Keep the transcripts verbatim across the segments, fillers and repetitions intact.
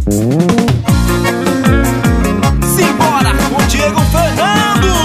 Simbora com Diego Fernando.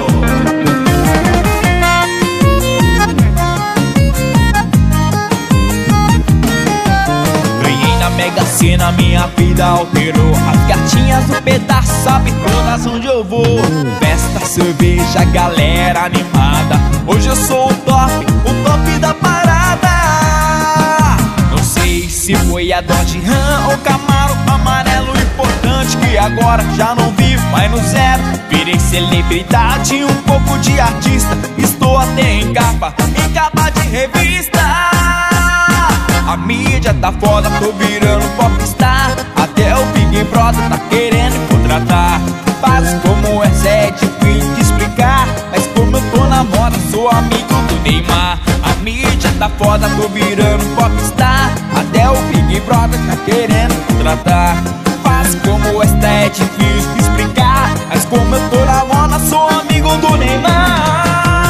Ganhei na Mega Sena, minha vida alterou. As gatinhas do pedaço sabem todas onde eu vou. Festa, cerveja, galera animada. Hoje eu sou o top, o top da parada. Não sei se foi a Dodge Ram ou Camaro amarelo importante, que agora já não vivo mais no zero. Virei celebridade, um pouco de artista. Estou até em capa, em capa de revista. A mídia tá foda, tô virando popstar. Até o Big Brother tá querendo contratar. Faço como essa é difícil de explicar, mas como eu tô na moda, sou amigo do Neymar. A mídia tá foda, tô virando popstar. Até o Big Brother tá querendo contratar. Faço como essa é difícil de explicar, mas como eu tô na moda, sou amigo do Neymar.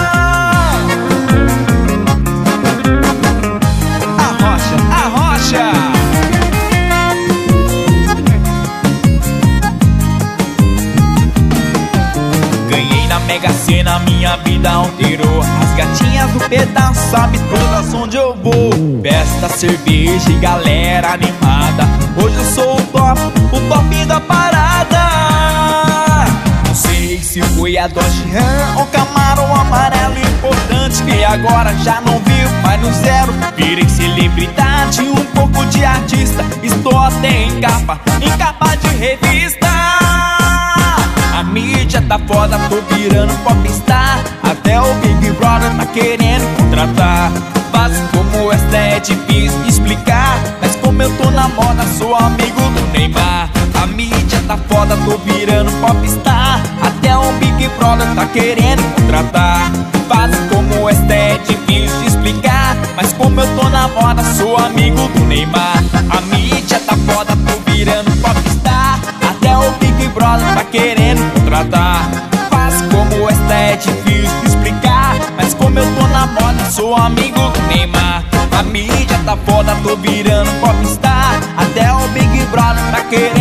Ganhei na Mega Sena, minha vida alterou. As gatinhas do pedaço sabem todas onde eu vou. Festa, cerveja e galera animada. Hoje eu sou o top, o top da parada. Não sei se foi a Dodge Ram ou Camaro amarelo importante, que agora já não vivo mais no zero. Virei celebridade, um pouco de artista. Estou até em capa, em capa de revista. A mídia tá foda, tô virando popstar. Até o Big Brother tá querendo contratar. Faço como esta é difícil de explicar, mas como eu tô na moda, sou amigo do Neymar. A mídia tá foda, tô virando popstar. Até o Big Brother tá querendo contratar. Faço como esta é difícil de explicar, mas como eu tô na moda, sou amigo do Neymar. A mídia tá foda, tô virando popstar. Até o Big Brother tá querendo contratar. Faço como esta é difícil de explicar, mas como eu tô na moda, sou amigo do Neymar. A mídia tá foda, tô virando popstar. Até o Big Brother tá querendo